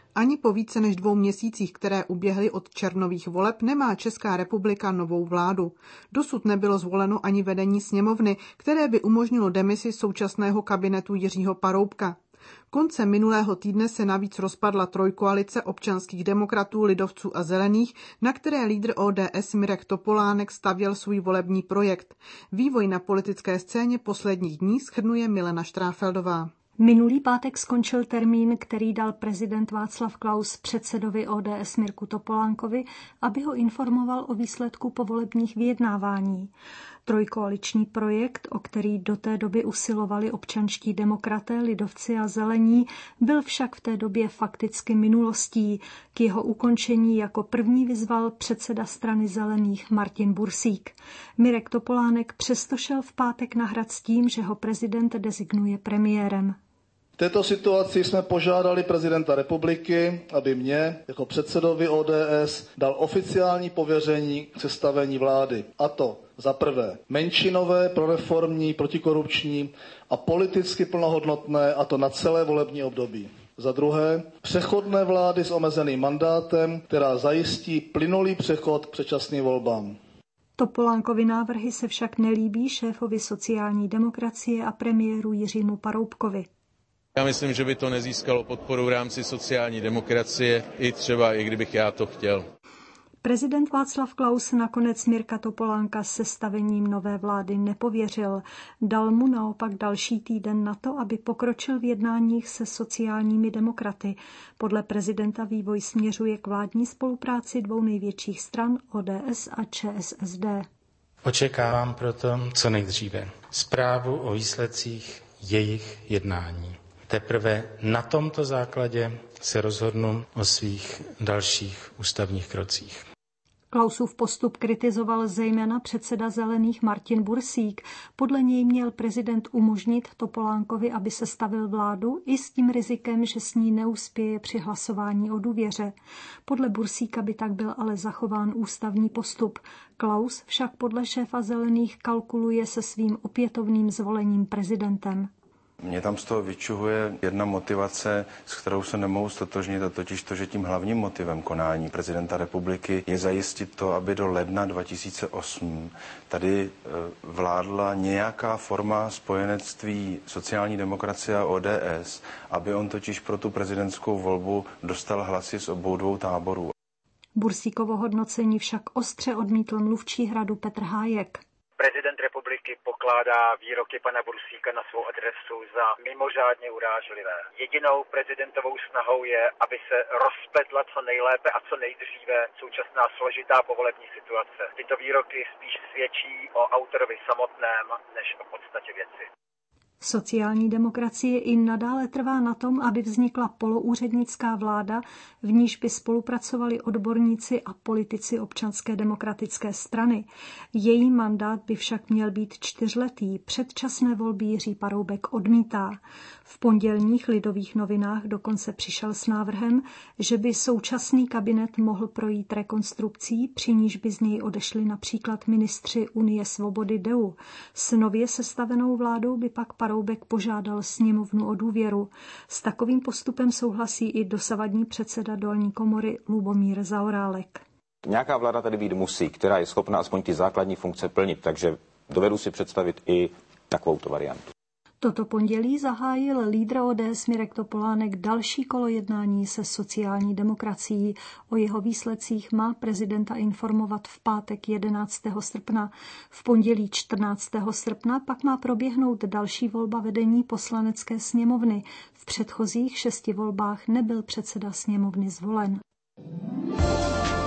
Ani po více než 2 měsících, které uběhly od červnových voleb, nemá Česká republika novou vládu. Dosud nebylo zvoleno ani vedení sněmovny, které by umožnilo demisi současného kabinetu Jiřího Paroubka. Koncem minulého týdne se navíc rozpadla trojkoalice občanských demokratů, lidovců a zelených, na které lídr ODS Mirek Topolánek stavěl svůj volební projekt. Vývoj na politické scéně posledních dní shrnuje Milena Štráfeldová. Minulý pátek skončil termín, který dal prezident Václav Klaus předsedovi ODS Mirku Topolánkovi, aby ho informoval o výsledku povolebních vyjednávání. Trojkoaliční projekt, o který do té doby usilovali občanští demokraté, lidovci a zelení, byl však v té době fakticky minulostí. K jeho ukončení jako první vyzval předseda strany zelených Martin Bursík. Mirek Topolánek přesto šel v pátek na Hrad s tím, že ho prezident designuje premiérem. V této situaci jsme požádali prezidenta republiky, aby mě jako předsedovi ODS dal oficiální pověření k sestavení vlády. A to za prvé menšinové, proreformní, protikorupční a politicky plnohodnotné, a to na celé volební období. Za druhé přechodné vlády s omezeným mandátem, která zajistí plynulý přechod k předčasným volbám. Topolánkovi návrhy se však nelíbí šéfovi sociální demokracie a premiéru Jiřímu Paroubkovi. Já myslím, že by to nezískalo podporu v rámci sociální demokracie, i kdybych já to chtěl. Prezident Václav Klaus nakonec Mirka Topolánka s sestavením nové vlády nepověřil. Dal mu naopak další týden na to, aby pokročil v jednáních se sociálními demokraty. Podle prezidenta vývoj směřuje k vládní spolupráci 2 největších stran ODS a ČSSD. Očekávám proto co nejdříve zprávu o výsledcích jejich jednání. Teprve na tomto základě se rozhodnu o svých dalších ústavních krocích. Klausův postup kritizoval zejména předseda zelených Martin Bursík. Podle něj měl prezident umožnit Topolánkovi, aby sestavil vládu, i s tím rizikem, že s ní neuspěje při hlasování o důvěře. Podle Bursíka by tak byl ale zachován ústavní postup. Klaus však podle šéfa zelených kalkuluje se svým opětovným zvolením prezidentem. Mně tam z toho vyčuhuje jedna motivace, s kterou se nemohu ztotožnit, a totiž to, že tím hlavním motivem konání prezidenta republiky je zajistit to, aby do ledna 2008 tady vládla nějaká forma spojenectví sociální demokracie a ODS, aby on totiž pro tu prezidentskou volbu dostal hlasy z obou 2 táborů. Bursíkovo hodnocení však ostře odmítl mluvčí Hradu Petr Hájek. Prezident republiky pokládá výroky pana Bursíka na svou adresu za mimořádně urážlivé. Jedinou prezidentovou snahou je, aby se rozpletla co nejlépe a co nejdříve současná složitá povolební situace. Tyto výroky spíš svědčí o autorovi samotném, než o podstatě věci. Sociální demokracie i nadále trvá na tom, aby vznikla poloúřednická vláda, v níž by spolupracovali odborníci a politici Občanské demokratické strany. Její mandát by však měl být 4letý. Předčasné volby Jiří Paroubek odmítá. V pondělních Lidových novinách dokonce přišel s návrhem, že by současný kabinet mohl projít rekonstrukcí, při níž by z něj odešli například ministři Unie svobody DEU. S nově sestavenou vládou by pak Paroubek požádal sněmovnu o důvěru. S takovým postupem souhlasí i dosavadní předseda dolní komory Lubomír Zaorálek. Nějaká vláda tady být musí, která je schopna aspoň ty základní funkce plnit, takže dovedu si představit i takovouto variantu. Toto pondělí zahájil lídr ODS Mirek Topolánek další kolo jednání se sociální demokracií. O jeho výsledcích má prezidenta informovat v pátek 11. srpna. V pondělí 14. srpna pak má proběhnout další volba vedení poslanecké sněmovny. V předchozích 6 volbách nebyl předseda sněmovny zvolen.